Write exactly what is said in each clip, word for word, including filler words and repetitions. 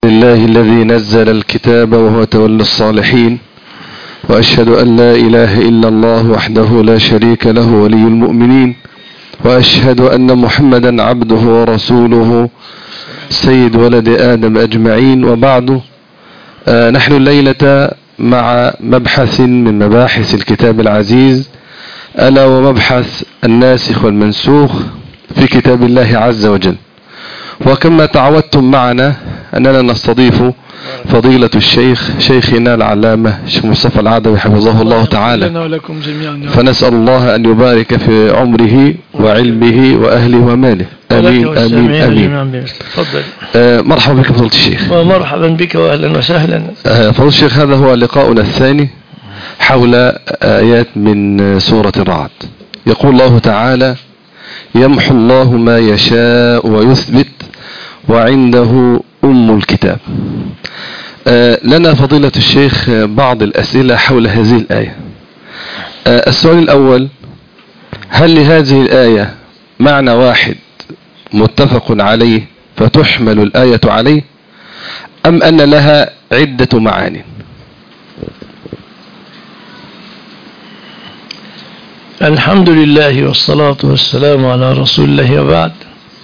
لله الذي نزل الكتاب وهو تولى الصالحين، وأشهد أن لا إله إلا الله وحده لا شريك له ولي المؤمنين، وأشهد أن محمدا عبده ورسوله سيد ولد آدم أجمعين. وبعد، آه نحن الليلة مع مبحث من مباحث الكتاب العزيز، ألا ومبحث الناسخ والمنسوخ في كتاب الله عز وجل. وكما تعودتم معنا أننا نستضيف فضيلة الشيخ شيخنا العلامة الشيخ مصطفى العدوي حفظه الله تعالى، فنسأل الله أن يبارك في عمره وعلمه وأهله وماله، آمين آمين آمين. آه مرحبا بك فضيلة الشيخ. ومرحبا بك وأهلا وسهلا. آه فضيلة الشيخ، هذا هو لقاؤنا الثاني حول آيات من سورة الرعد. يقول الله تعالى: يمحو الله ما يشاء ويثبت وعنده أم الكتاب. آه لنا فضيلة الشيخ بعض الأسئلة حول هذه الآية. آه السؤال الأول: هل لهذه الآية معنى واحد متفق عليه فتحمل الآية عليه، أم أن لها عدة معاني؟ الحمد لله والصلاة والسلام على رسول الله وبعد.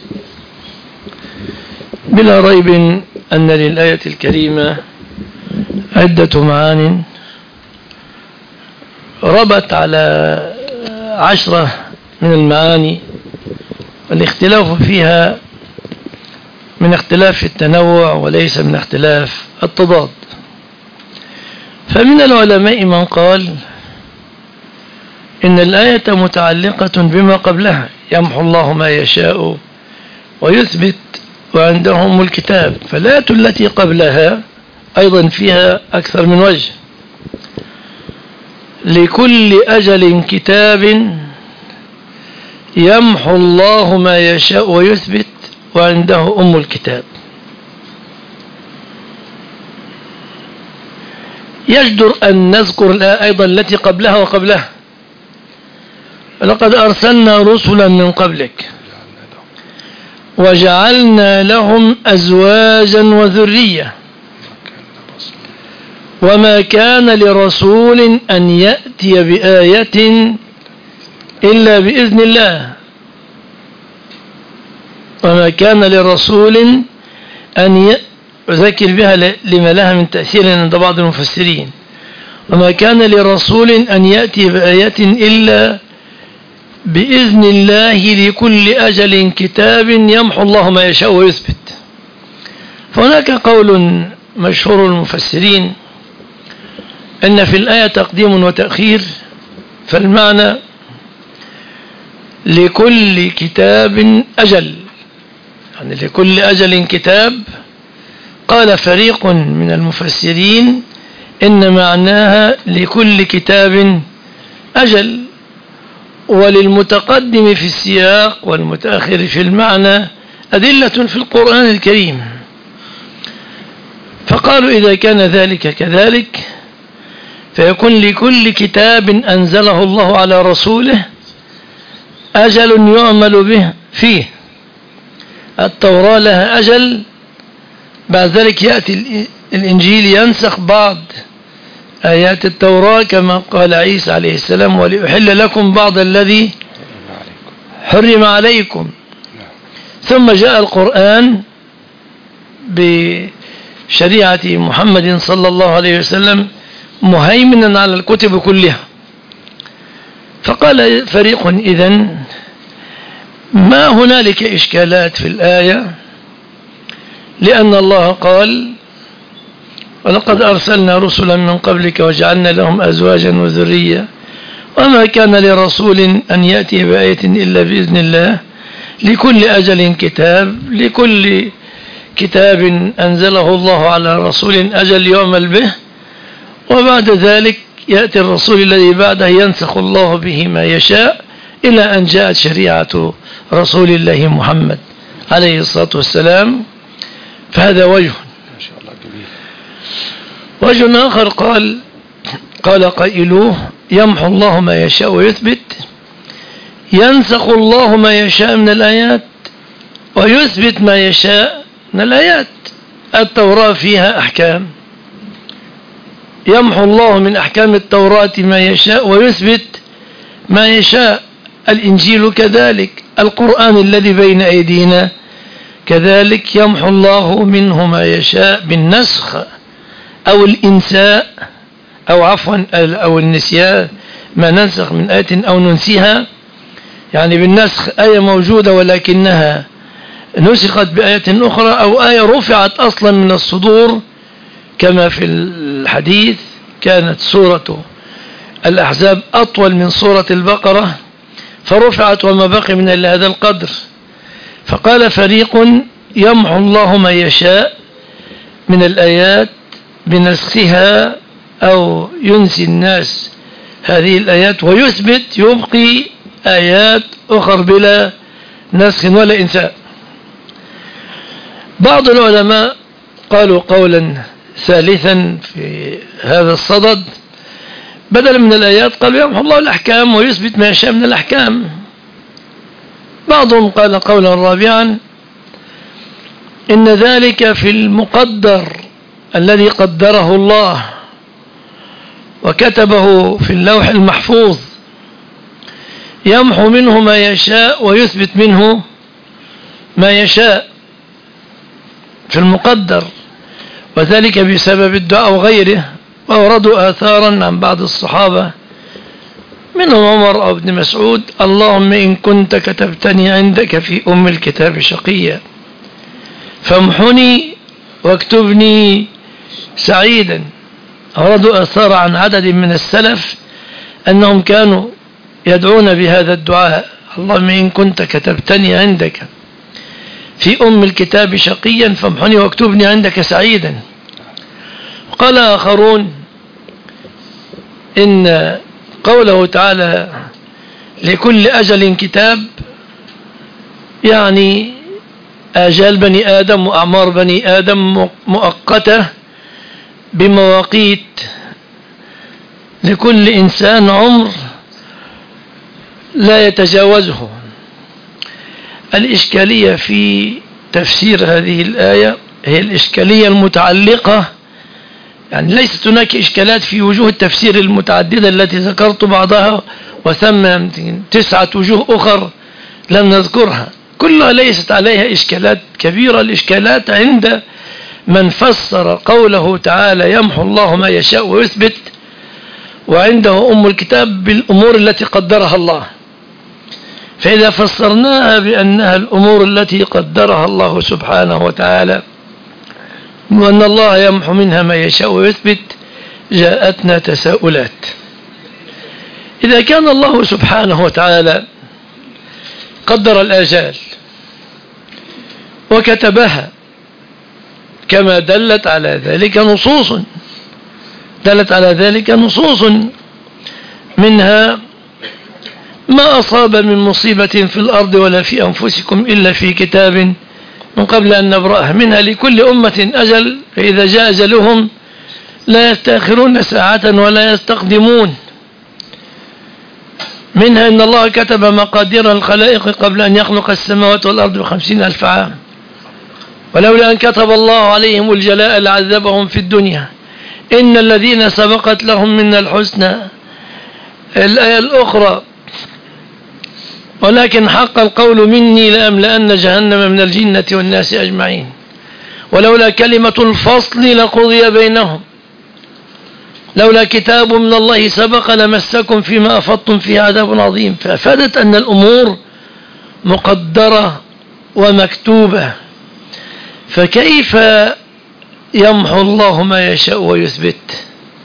بلا ريب أن للآية الكريمة عدة معان ربت على عشرة من المعاني، والاختلاف فيها من اختلاف التنوع وليس من اختلاف التضاد. فمن العلماء من قال إن الآية متعلقة بما قبلها، يمحو الله ما يشاء ويثبت وعنده أم الكتاب، فالآية التي قبلها أيضا فيها أكثر من وجه. لكل أجل كتاب يمحو الله ما يشاء ويثبت وعنده أم الكتاب. يجدر أن نذكر الآية أيضا التي قبلها وقبلها: لقد أرسلنا رسلا من قبلك وجعلنا لهم أزواجا وذرية وما كان لرسول أن يأتي بآية إلا بإذن الله وما كان لرسول أن يذكر بها لما لها من تأثير عند بعض المفسرين، وما كان لرسول أن يأتي بآية إلا بإذن الله لكل أجل كتاب يمحو الله ما يشاء ويثبت. فهناك قول مشهور المفسرين أن في الآية تقديم وتأخير، فالمعنى لكل كتاب أجل، يعني لكل أجل كتاب. قال فريق من المفسرين إن معناها لكل كتاب أجل، وللمتقدم في السياق والمتأخر في المعنى أدلة في القرآن الكريم. فقالوا إذا كان ذلك كذلك فيكون لكل كتاب أنزله الله على رسوله أجل يعمل به فيه. التوراة لها أجل، بعد ذلك يأتي الإنجيل ينسخ بعض آيات التوراة كما قال عيسى عليه السلام: ولأحل لكم بعض الذي حرم عليكم. ثم جاء القرآن بشريعة محمد صلى الله عليه وسلم مهيمنا على الكتب كلها. فقال فريق: إذن ما هنالك إشكالات في الآية، لأن الله قال: ولقد أرسلنا رسلا من قبلك وجعلنا لهم أزواجا وذرية وما كان لرسول أن يأتي بآية إلا بإذن الله لكل أجل كتاب. لكل كتاب أنزله الله على رسول أجل يعمل به، وبعد ذلك يأتي الرسول الذي بعده ينسخ الله به ما يشاء إلى أن جاءت شريعة رسول الله محمد عليه الصلاة والسلام. فهذا وجه. وجه آخر قال قال قائلوه: يمحو الله ما يشاء ويثبت، ينسخ الله ما يشاء من الآيات ويثبت ما يشاء من الآيات. التوراة فيها أحكام، يمحو الله من أحكام التوراة ما يشاء ويثبت ما يشاء. الإنجيل كذلك، القرآن الذي بين أيدينا كذلك يمحو الله منه ما يشاء بالنسخ أو الإنساء، أو عفوا أو النسيان، ما ننسخ من آية أو ننسيها، يعني بالنسخ آية موجودة ولكنها نسخت بآية أخرى، أو آية رفعت أصلا من الصدور كما في الحديث كانت سورة الأحزاب أطول من سورة البقرة فرفعت وما بقي من إلا هذا القدر. فقال فريق يمحو الله ما يشاء من الآيات بنسخها أو ينسي الناس هذه الآيات ويثبت يبقي آيات أخر بلا نسخ ولا إنساء. بعض العلماء قالوا قولا ثالثا في هذا الصدد، بدلا من الآيات قالوا يمحو الله الأحكام ويثبت ما يشاء من الأحكام. بعضهم قال قولا رابعا إن ذلك في المقدر الذي قدره الله وكتبه في اللوح المحفوظ، يمحو منه ما يشاء ويثبت منه ما يشاء في المقدر، وذلك بسبب الدعاء وغيره. وأوردوا آثارا عن بعض الصحابة منهم عمر أو ابن مسعود: اللهم إن كنت كتبتني عندك في أم الكتاب شقيا فامحني واكتبني سعيدا. أوردوا آثار عن عدد من السلف أنهم كانوا يدعون بهذا الدعاء: اللهم إن كنت كتبتني عندك في أم الكتاب شقيا فامحني واكتبني عندك سعيدا. قال آخرون إن قوله تعالى لكل أجل كتاب يعني آجال بني آدم وأعمار بني آدم مؤقتة بمواقيت، لكل إنسان عمر لا يتجاوزه. الإشكالية في تفسير هذه الآية هي الإشكالية المتعلقة، يعني ليست هناك إشكالات في وجوه التفسير المتعددة التي ذكرت بعضها وثم تسعة وجوه أخر لم نذكرها، كلها ليست عليها إشكالات كبيرة. الإشكالات عند من فسر قوله تعالى يمحو الله ما يشاء ويثبت، وعنده أم الكتاب بالأمور التي قدرها الله. فإذا فسرناها بأنها الأمور التي قدرها الله سبحانه وتعالى وأن الله يمحو منها ما يشاء ويثبت، جاءتنا تساؤلات. إذا كان الله سبحانه وتعالى قدر الآجال وكتبها كما دلت على ذلك نصوص دلت على ذلك نصوص منها ما أصاب من مصيبة في الأرض ولا في أنفسكم إلا في كتاب من قبل أن نبرأها، منها لكل أمة أجل فإذا جاء أجلهم لا يستأخرون ساعة ولا يستقدمون. منها إن الله كتب مقادير الخلائق قبل أن يخلق السماوات والأرض بخمسين ألف عام، ولولا أن كتب الله عليهم الجلاء لعذبهم في الدنيا. إن الذين سبقت لهم من الحسنى، الآية الأخرى ولكن حق القول مني لأملأن جهنم من الجنة والناس أجمعين، ولولا كلمة الفصل لقضي بينهم، لولا كتاب من الله سبق لمسكم فيما أفضتم فيه عذاب عظيم. فأفادت أن الأمور مقدرة ومكتوبة، فكيف يمحو الله ما يشاء ويثبت؟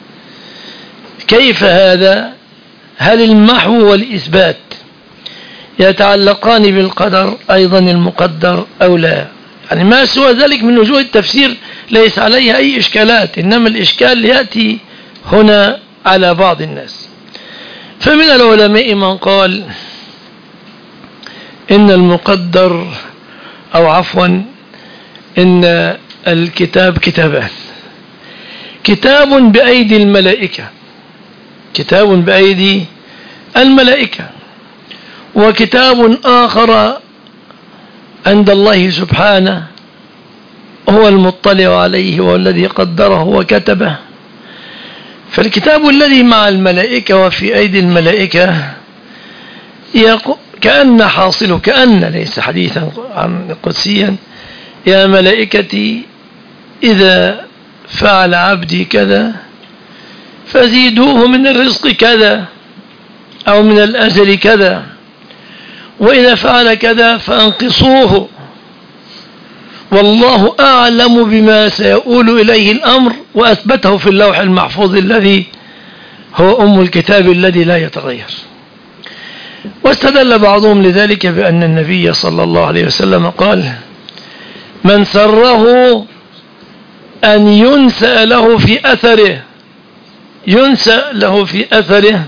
كيف هذا؟ هل المحو والإثبات يتعلقان بالقدر أيضا المقدر أو لا؟ يعني ما سوى ذلك من وجوه التفسير ليس عليها أي إشكالات، إنما الإشكال يأتي هنا على بعض الناس. فمن العلماء من قال إن المقدر أو عفوا إن الكتاب كتابان: كتاب بأيدي الملائكة كتاب بأيدي الملائكة وكتاب آخر عند الله سبحانه هو المطلع عليه والذي قدره وكتبه. فالكتاب الذي مع الملائكة وفي أيدي الملائكة كأن حاصله، كأن ليس حديثا عن قدسيا، يا ملائكتي إذا فعل عبدي كذا فزيدوه من الرزق كذا أو من الأجل كذا، وإذا فعل كذا فأنقصوه، والله أعلم بما سيؤول إليه الأمر، وأثبته في اللوح المحفوظ الذي هو أم الكتاب الذي لا يتغير. واستدل بعضهم لذلك بأن النبي صلى الله عليه وسلم قال: من سره أن ينسى له في أثره، ينسى له في أثره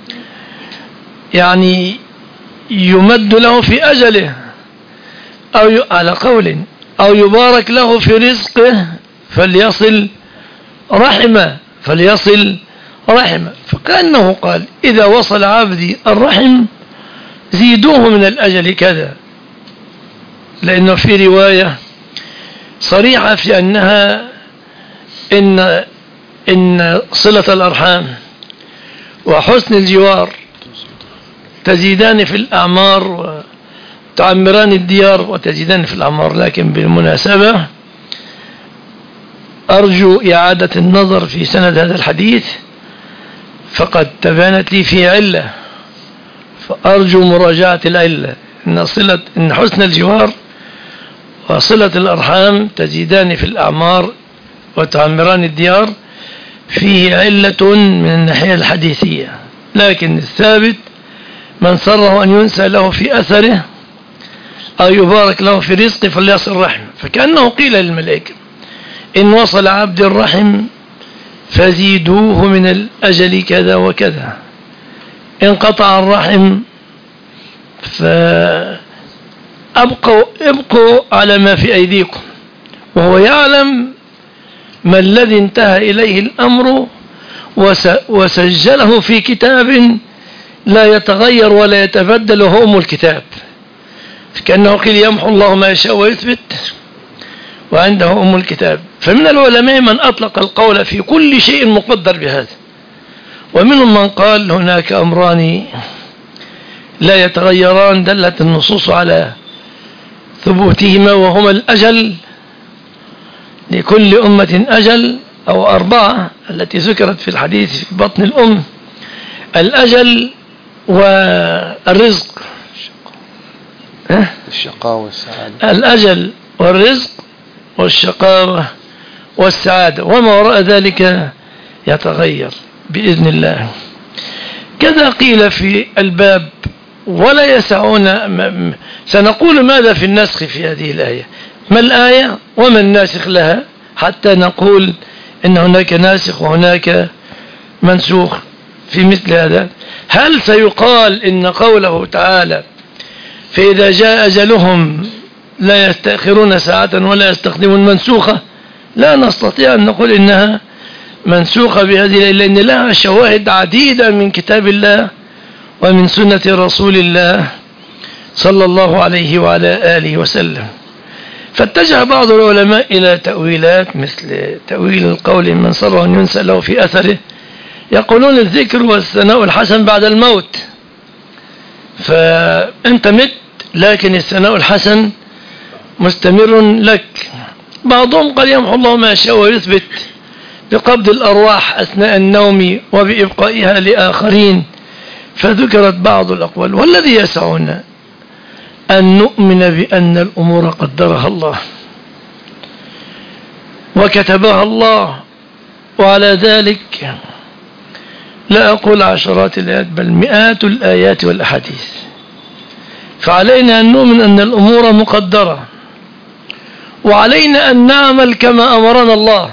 يعني يمد له في أجله، أو ي... على قول أو يبارك له في رزقه فليصل رحمه، فليصل رحمه. فكأنه قال: إذا وصل عبدي الرحم زيدوه من الأجل كذا، لأنه في رواية صريحة في أنها إن إن صلة الأرحام وحسن الجوار تزيدان في الأعمار وتعمران الديار وتزيدان في الأعمار. لكن بالمناسبة أرجو إعادة النظر في سند هذا الحديث، فقد تبانت لي فيه علة، فأرجو مراجعة العلة. إن صلة إن حسن الجوار وصلة الأرحام تزيدان في الأعمار وتعمران الديار فيه علة من الناحية الحديثية، لكن الثابت: من سره أن ينسى له في أثره أو يبارك له في رزقه فليصل رحمه. فكأنه قيل للملائكة: إن وصل عبد الرحم فزيدوه من الأجل كذا وكذا، إن قطع الرحم فأبقوا ابقوا على ما في أيديكم، وهو يعلم ما الذي انتهى إليه الأمر وسجله في كتاب لا يتغير ولا يتبدل، وهو أم الكتاب. كأنه قيل: يمحو الله ما يشاء ويثبت وعنده أم الكتاب. فمن العلماء من أطلق القول في كل شيء مقدر بهذا، ومنهم من قال هناك أمران لا يتغيران دلت النصوص على ثبوتهما، وهما الأجل، لكل أمة أجل، أو أربعة التي ذكرت في الحديث في بطن الأم: الأجل والرزق، الشقاوة والسعادة، الأجل والرزق والشقاوة والسعادة، وما وراء ذلك يتغير بإذن الله. كذا قيل في الباب: ولا يسعون. سنقول ماذا في النسخ في هذه الآية، ما الآية وما الناسخ لها، حتى نقول إن هناك ناسخ وهناك منسوخ في مثل هذا. هل سيقال إن قوله تعالى: فإذا جاء أجلهم لا يستأخرون ساعة ولا يستقدمون منسوخة؟ لا نستطيع أن نقول إنها منسوخة بهذه، لأن لها شواهد عديدة من كتاب الله ومن سنة رسول الله صلى الله عليه وعلى آله وسلم. فاتجه بعض العلماء إلى تأويلات مثل تأويل القول: من سره أن ينسى له في أثره، يقولون الذكر والثناء الحسن بعد الموت، فأنت مت لكن الثناء الحسن مستمر لك. بعضهم قال: يمحو الله ما يشاء ويثبت بقبض الأرواح أثناء النوم وبإبقائها لآخرين، فذكرت بعض الأقوال. والذي يسعنا أن نؤمن بأن الأمور قدرها الله وكتبها الله، وعلى ذلك لا أقول عشرات الآيات بل مئات الآيات والأحاديث. فعلينا أن نؤمن أن الأمور مقدرة، وعلينا أن نعمل كما أمرنا الله،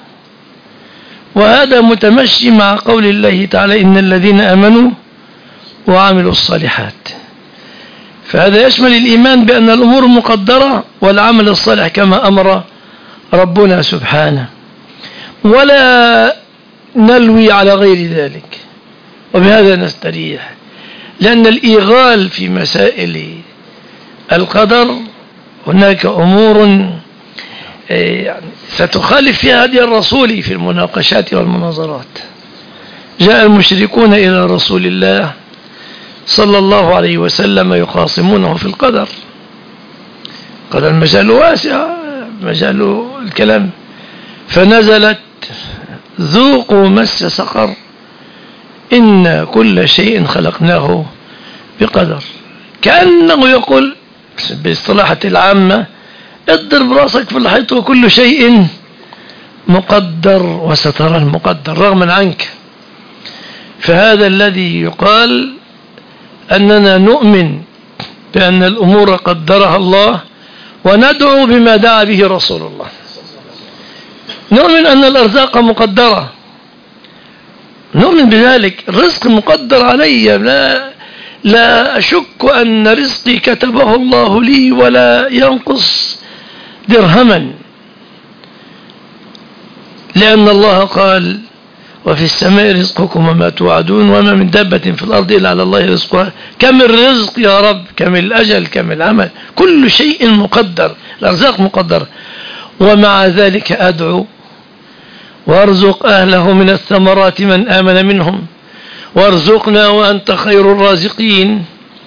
وهذا متمشي مع قول الله تعالى: إن الذين آمنوا وعملوا الصالحات. فهذا يشمل الإيمان بأن الأمور مقدرة والعمل الصالح كما أمر ربنا سبحانه، ولا نلوي على غير ذلك، وبهذا نستريح. لأن الإيغال في مسائل القدر هناك أمور يعني ستخالف فيها هدي الرسول في المناقشات والمناظرات. جاء المشركون إلى رسول الله صلى الله عليه وسلم يخاصمونه في القدر، قال المجال واسع، مجال الكلام، فنزلت ذوقوا مس سقر إن كل شيء خلقناه بقدر. كأنه يقول باصطلاحة العامة اضرب راسك في الحيط وكل شيء مقدر وسترى المقدر رغما عنك. فهذا الذي يقال أننا نؤمن بأن الأمور قدرها الله وندعو بما دعا به رسول الله. نؤمن أن الأرزاق مقدرة، نؤمن بذلك، الرزق مقدر علي، لا, لا أشك أن رزقي كتبه الله لي ولا ينقص درهما، لأن الله قال وفي السماء رزقكم وما توعدون وما من دابة في الأرض إلا على الله رزقها. كم الرزق يا رب، كم الأجل، كم العمل، كل شيء مقدر، الأرزاق مقدر. ومع ذلك أدعو وارزق أهله من الثمرات من آمن منهم وارزقنا وأنت خير الرازقين.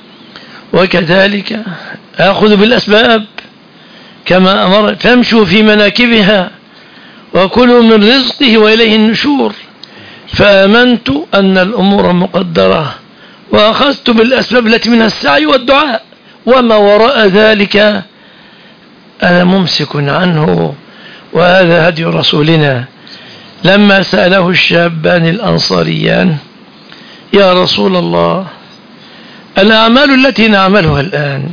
وكذلك أخذ بالأسباب كما أمر، فامشوا في مناكبها وكلوا من رزقه وإليه النشور. فآمنت أن الأمور مقدرة وأخذت بالأسباب التي منها السعي والدعاء، وما وراء ذلك أنا ممسك عنه. وهذا هدي رسولنا. لما سأله الشابان الأنصاريان يا رسول الله الأعمال التي نعملها الآن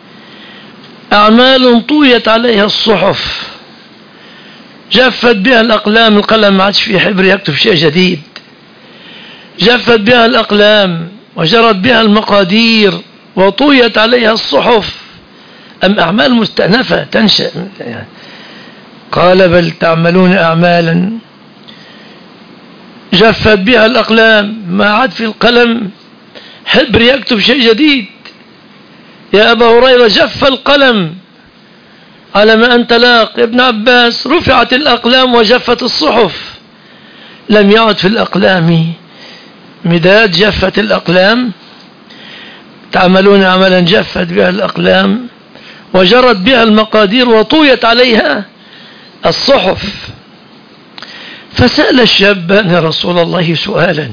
أعمال طويت عليها الصحف، جفت بها الأقلام، القلم ما عادش فيه حبر يكتب شيء جديد، جفت بها الأقلام وجرت بها المقادير وطويت عليها الصحف، أم أعمال مستأنفة تنشأ؟ قال بل تعملون أعمالا جفت بها الأقلام، ما عاد في القلم حبر يكتب شيء جديد. يا أبا هريرة جف القلم على ما أنت لاق. يا ابن عباس رفعت الأقلام وجفت الصحف، لم يعد في الأقلام مداد، جفت الأقلام. تعملون عملا جفت بها الأقلام وجرت بها المقادير وطويت عليها الصحف. فسأل الشابان رسول الله سؤالا،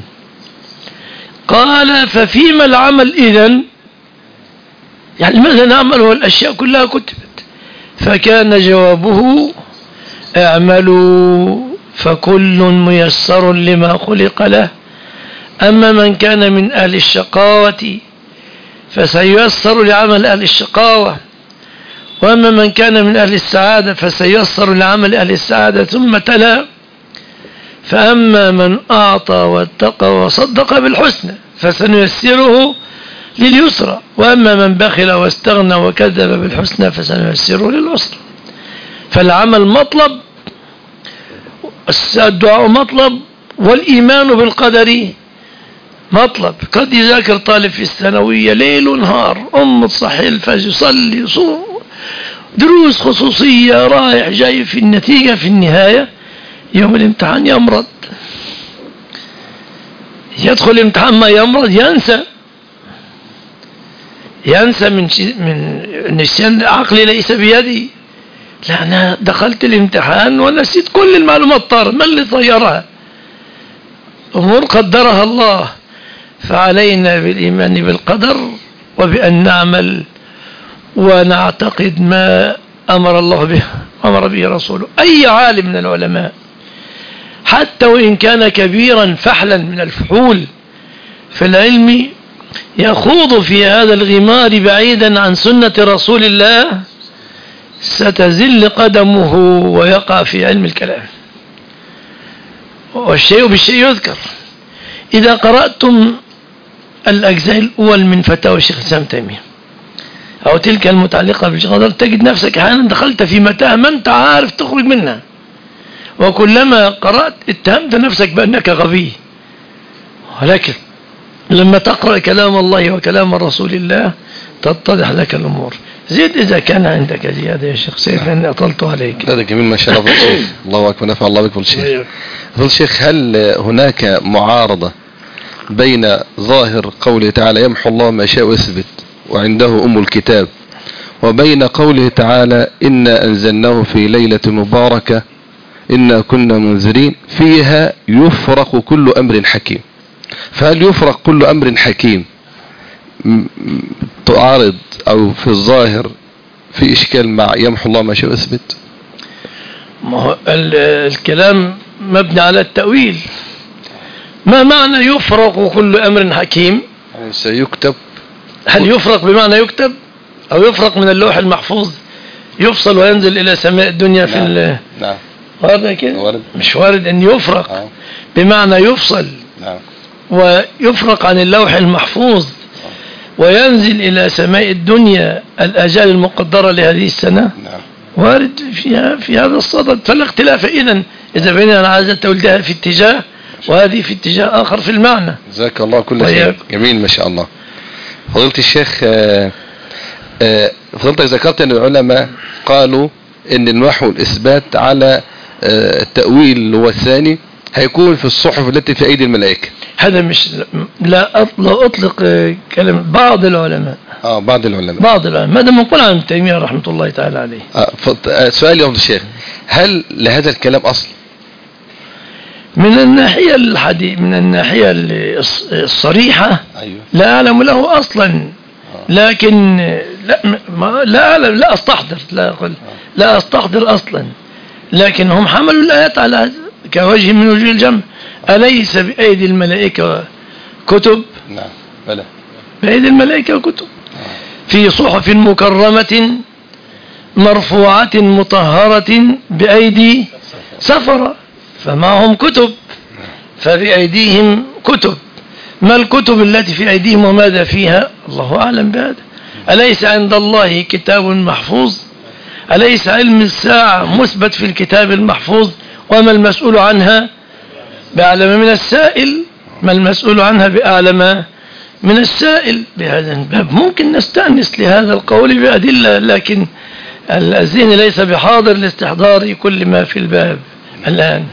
قال ففيما العمل إذن؟ يعني ماذا نعمل والأشياء كلها كتبت؟ فكان جوابه اعملوا فكل ميسر لما خلق له، أما من كان من أهل الشقاوة فسييسر لعمل أهل الشقاوة، وأما من كان من أهل السعادة فسييسر لعمل أهل السعادة. ثم تلا فأما من أعطى واتقى وصدق بالحسنى فسنيسره لليسرى، وأما من بخل واستغنى وكذب بالحسنى فسنيسره للعسرى. فالعمل مطلب، الدعاء مطلب، والإيمان بالقدر مطلب. قد يذاكر طالب في الثانوية ليل ونهار، أم تصحي الفجر، يصلي، يصوم، دروس خصوصية، رايح جاي، في النتيجة في النهاية يوم الامتحان يمرض، يدخل الامتحان ما يمرض، ينسى ينسى من من نسيان عقلي ليس بيدي. لا، أنا دخلت الامتحان ونسيت كل المعلومات، طار ما اللي طيرها؟ أمور قدرها الله. فعلينا بالإيمان بالقدر وبأن نعمل ونعتقد ما أمر الله به أمر به رسوله. أي عالم من العلماء حتى وإن كان كبيرا فحلا من الفحول في العلم يخوض في هذا الغمار بعيدا عن سنة رسول الله ستزل قدمه ويقع في علم الكلام. والشيء بالشيء يذكر. إذا قرأتم الأجزاء الأول من فتاوى الشيخ الإسلام تيمية أو تلك المتعلقة بالقدر تجد نفسك أحيانا دخلت في متاهة ما أنت عارف تخرج منها، وكلما قرأت اتهمت نفسك بأنك غبي. ولكن لما تقرأ كلام الله وكلام رسول الله تتضح لك الأمور. زيد إذا كان عندك زيادة يا شيخ سيف لأني أطلت عليك. هذا جميل ما شاء الله. شيخ الله أكبر، نفع الله بكم الشيخ. فضل الشيخ، هل هناك معارضة بين ظاهر قوله تعالى يمحو الله ما يشاء ويثبت وعنده أم الكتاب، وبين قوله تعالى إنا أنزلناه في ليلة مباركة إنا كنا منذرين فيها يفرق كل أمر حكيم؟ فهل يفرق كل أمر حكيم تعارض أو في الظاهر في إشكال مع يمحو الله ما يشاء ويثبت؟ ما هو الكلام مبني على التأويل. ما معنى يفرق كل أمر حكيم؟ سيكتب. هل يفرق بمعنى يكتب أو يفرق من اللوح المحفوظ يفصل وينزل إلى سماء الدنيا؟ في نعم. نعم. وارد كده؟ وارد. مش وارد أن يفرق. آه. بمعنى يفصل. نعم. ويفرق عن اللوح المحفوظ وينزل إلى سماء الدنيا الأجال المقدرة لهذه السنة. نعم. وارد فيها في هذا الصدد. فلا اختلاف إذن إذا بيننا عايزة تولدها في اتجاه وهذه في اتجاه آخر في المعنى. جزاك الله كل خير. جميل ما شاء الله. فضيلة الشيخ، آآ آآ فضلتك ذكرت أن العلماء قالوا أن المحو والإثبات على التأويل والثاني هيكون في الصحف التي في أيدي الملائكة. هذا مش لا أطلق كلمة بعض العلماء. آه بعض العلماء. بعض العلماء. ماذا من قول عن ابن تيمية رحمة الله تعالى عليه. آه سؤال يا الشيخ، هل لهذا الكلام أصل؟ من الناحية الحديث من الناحية الصريحة. أيوه. لا أعلم له أصلا، لكن لا ما لا أعلم لا أستحضر لا أقول لا أستحضر أصلا، لكن هم حملوا الآيات على كوجه من وجوه الجمع. أليس بأيدي الملائكة كتب؟ نعم. بلى. بأيدي الملائكة كتب في صحف مكرمة مرفوعة مطهرة بأيدي سفرة، فمعهم كتب فبأيديهم كتب. ما الكتب التي في أيديهم وماذا فيها؟ الله أعلم بهذا. أليس عند الله كتاب محفوظ؟ أليس علم الساعة مثبت في الكتاب المحفوظ؟ وما المسؤول عنها بأعلم من السائل؟ ما المسؤول عنها بأعلم من السائل؟ بهذا الباب ممكن نستأنس لهذا القول بأدلة، لكن الذهن ليس بحاضر لاستحضار كل ما في الباب الآن.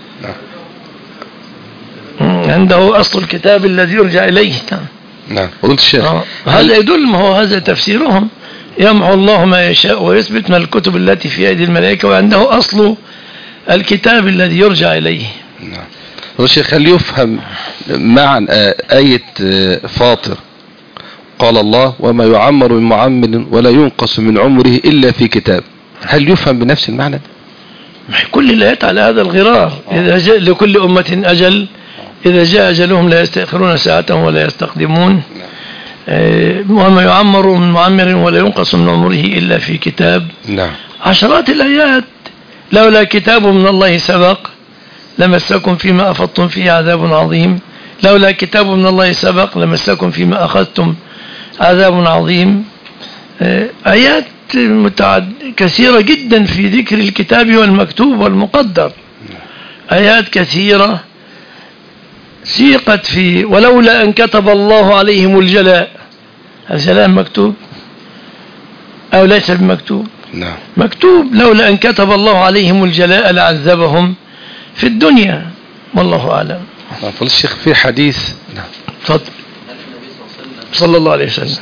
عنده أصل الكتاب الذي يرجع إليه. نعم. قلت الشيخ هذا يدل، ما هو هذا تفسيرهم. يمحو الله ما يشاء ويثبت من الكتب التي في أيدي الملائكة وعنده أصل الكتاب الذي يرجع إليه. نعم. الشيخ، هل يفهم معنى آية فاطر قال الله وما يعمر من معمر ولا ينقص من عمره إلا في كتاب، هل يفهم بنفس المعنى؟ كل الآيات على هذا الغرار. إذا جاء لكل أمة أجل إذا جاء أجلهم لا يستأخرون ساعة ولا يستقدمون. وما يعمر من معمر ولا ينقص من عمره إلا في كتاب. نعم. عشرات الآيات. لولا كتاب من الله سبق لمسكم فيما أفضتم فيه عذاب عظيم. لولا كتاب من الله سبق لمسكم فيما أخذتم عذاب عظيم. آيات متعد كثيرة جدا في ذكر الكتاب والمكتوب والمقدر. آيات كثيرة سيقت في ولولا أن كتب الله عليهم الجلاء. الجلاء مكتوب أو ليس بمكتوب؟ نعم. مكتوب. لولا أن كتب الله عليهم الجلاء لعذبهم في الدنيا والله أعلم. فضل الشيخ في حديث. نعم. تفضل. صلى الله عليه وسلم.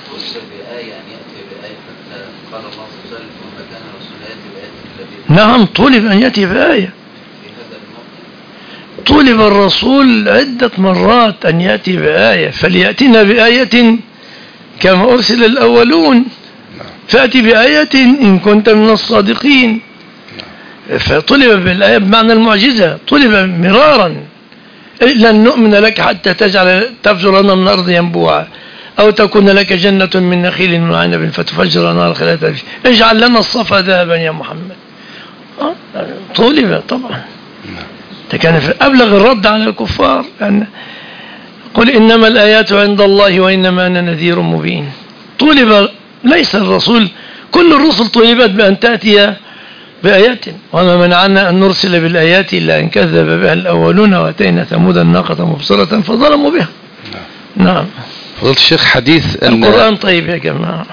نعم طلب أن يأتي بآية. طلب الرسول عدة مرات أن يأتي بآية، فليأتنا بآية كما أرسل الأولون، فأتي بآية إن كنت من الصادقين. فطلب بالآية بمعنى المعجزة، طلب مرارا. لن نؤمن لك حتى تجعل تفجر لنا من الأرض ينبوعا أو تكون لك جنة من نخيل وعنب فتفجر لنا خلالها اجعل لنا الصفا ذهبا يا محمد. طلب طبعا. كان في أبلغ الرد على الكفار يعني قل إنما الآيات عند الله وإنما أنا نذير مبين. طلب ليس الرسول كل الرسل طلبت بأن تأتي بآيات وما منعنا أن نرسل بالآيات إلا أن كذب بها الأولون وأتينا ثمود الناقة مبصرة فظلموا بها. نعم. فضلت الشيخ حديث القرآن طيب يا جماعة.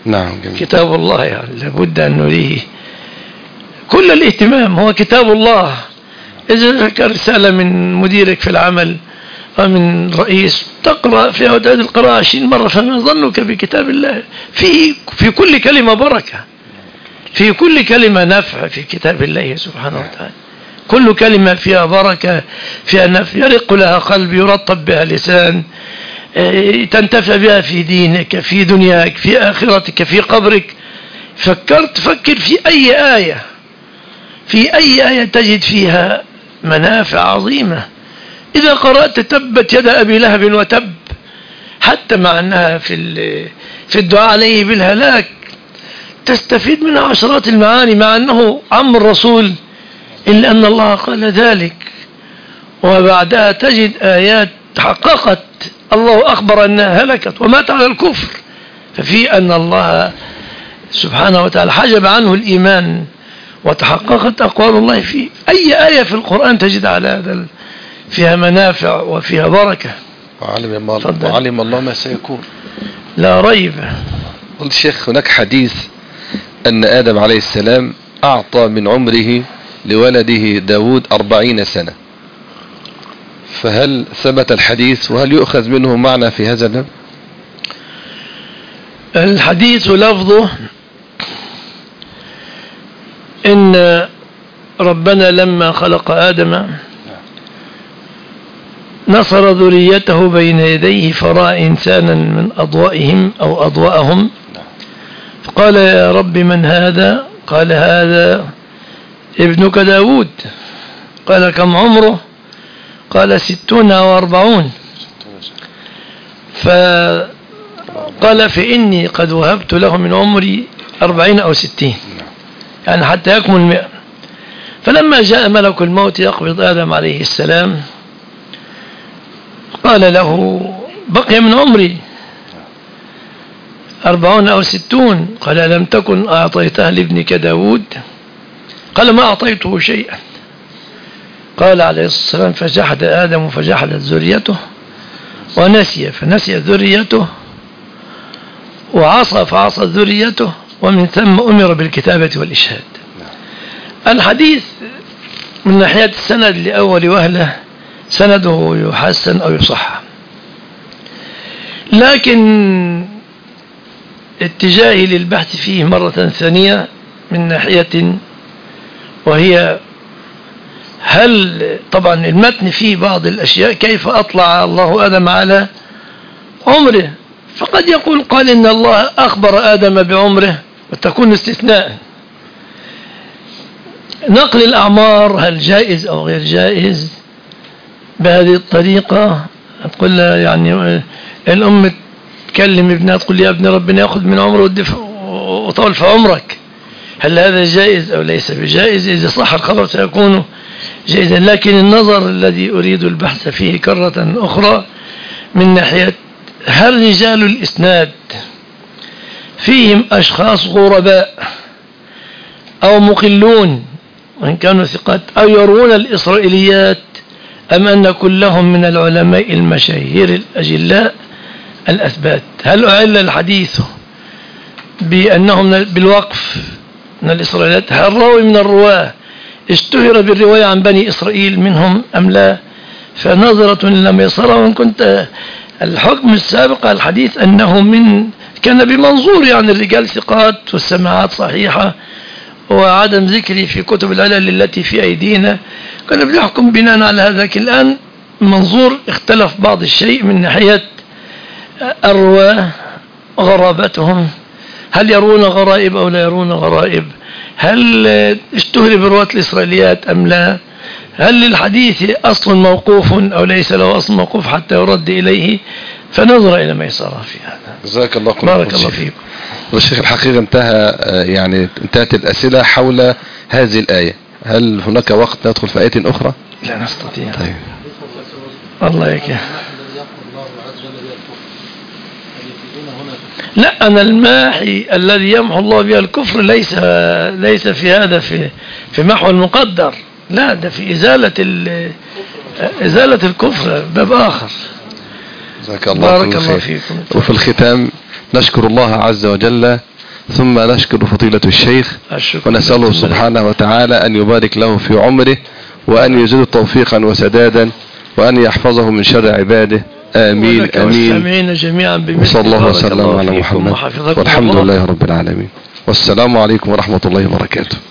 نعم جميل. كتاب الله يعني لابد أن نريه كل الاهتمام. هو كتاب الله. إذا لك رسالة من مديرك في العمل أو من رئيس تقرأ في أعداد القراءة عشرين مرة، فما ظنك بكتاب الله؟ في في كل كلمة بركة، في كل كلمة نفع في كتاب الله سبحانه وتعالى. كل كلمة فيها بركة، فيها نفع، يرق لها قلب، يرطب بها لسان، تنتفع بها في دينك، في دنياك، في آخرتك، في قبرك. فكرت فكر في أي آية، في أي آية تجد فيها منافع عظيمة. إذا قرأت تبت يد أبي لهب وتب، حتى مع أنها في في الدعاء عليه بالهلاك تستفيد منها عشرات المعاني، مع أنه عم الرسول، إلا أن الله قال ذلك. وبعدها تجد آيات حققت، الله أخبر أنها هلكت ومات على الكفر. ففي أن الله سبحانه وتعالى حجب عنه الإيمان، وتحققت أقوال الله في أي آية في القرآن تجد على هذا فيها منافع وفيها بركة. وعلم الله, وعلم الله ما سيكون. لا ريب. قلت الشيخ هناك حديث أن آدم عليه السلام أعطى من عمره لولده داود أربعين سنة، فهل ثبت الحديث وهل يؤخذ منه معنى في هذا الباب؟ الحديث لفظه إن ربنا لما خلق آدم نصر ذريته بين يديه فرأى إنسانا من أضوائهم أو أضواءهم، فقال يا رب من هذا؟ قال هذا ابنك داود. قال كم عمره؟ قال ستون أو أربعون. فقال فإني قد وهبت له من عمري أربعين أو ستين، يعني حتى يكمل مئة. فلما جاء ملك الموت يقبض آدم عليه السلام قال له بقي من عمري أربعون أو ستون. قال لم تكن أعطيتها لابنك داود؟ قال ما أعطيته شيئا. قال عليه الصلاة والسلام فجحد آدم فجحدت ذريته ونسي فنسيت ذريته وعصى فعصت ذريته، ومن ثم أمر بالكتابة والإشهاد. الحديث من ناحية السند لأول وهلة سنده يحسن أو يصح، لكن اتجاهي للبحث فيه مرة ثانية من ناحية، وهي هل طبعا المتن فيه بعض الأشياء كيف أطلع الله آدم على عمره، فقد يقول قال إن الله أخبر آدم بعمره وتكون استثناء. نقل الأعمار هل جائز أو غير جائز بهذه الطريقة؟ تقول يعني الأم تكلم ابنها تقول يا ابن ربنا يأخذ من عمره وطول في عمرك، هل هذا جائز أو ليس بجائز؟ إذا صح الخبر سيكون جائزا. لكن النظر الذي أريد البحث فيه كرة أخرى من ناحية هل رجال الإسناد فيهم أشخاص غرباء أو مقلون وإن كانوا ثقات أو يروون الإسرائيليات، أم أن كلهم من العلماء المشاهير الأجلاء الأثبات؟ هل أعل الحديث بأنهم بالوقف من الإسرائيليات؟ هل راوي من الرواة اشتهر بالرواية عن بني إسرائيل منهم أم لا؟ فنظرة لما يصير. وإن كنت الحكم السابق على الحديث أنه من كان بمنظور يعني الرجال ثقات والسماعات صحيحة وعدم ذكري في كتب العلل التي في أيدينا كنا بنحكم بناء على هذا. لكن الآن منظور اختلف بعض الشيء من ناحية الرواة غرابتهم، هل يرون غرائب أو لا يرون غرائب؟ هل اشتهر برواة الإسرائيليات أم لا؟ هل للحديث أصل موقوف أو ليس له أصل موقوف حتى يرد إليه؟ فنظر إلى ما يصار في هذا. جزاك الله خير. بارك الله فيكم. والشيخ الحقيقة انتهى يعني انتهت الأسئلة حول هذه الآية، هل هناك وقت ندخل في آية أخرى؟ لا نستطيع. طيب. الله يكفي. لا أنا الماحي الذي يمحو الله بها الكفر ليس ليس في هذا في في محو المقدر، لا ده في إزالة إزالة الكفر باب آخر. جزاك الله بارك الله فيكم. وفي الختام نشكر الله عز وجل، ثم نشكر فضيلة الشيخ، ونسأله سبحانه وتعالى أن يبارك له في عمره، وأن يزيد توفيقا وسدادا، وأن يحفظه من شر عباده. آمين آمين. جميعا وصلى الله وسلم على محمد، والحمد لله رب العالمين. والسلام عليكم ورحمة الله وبركاته.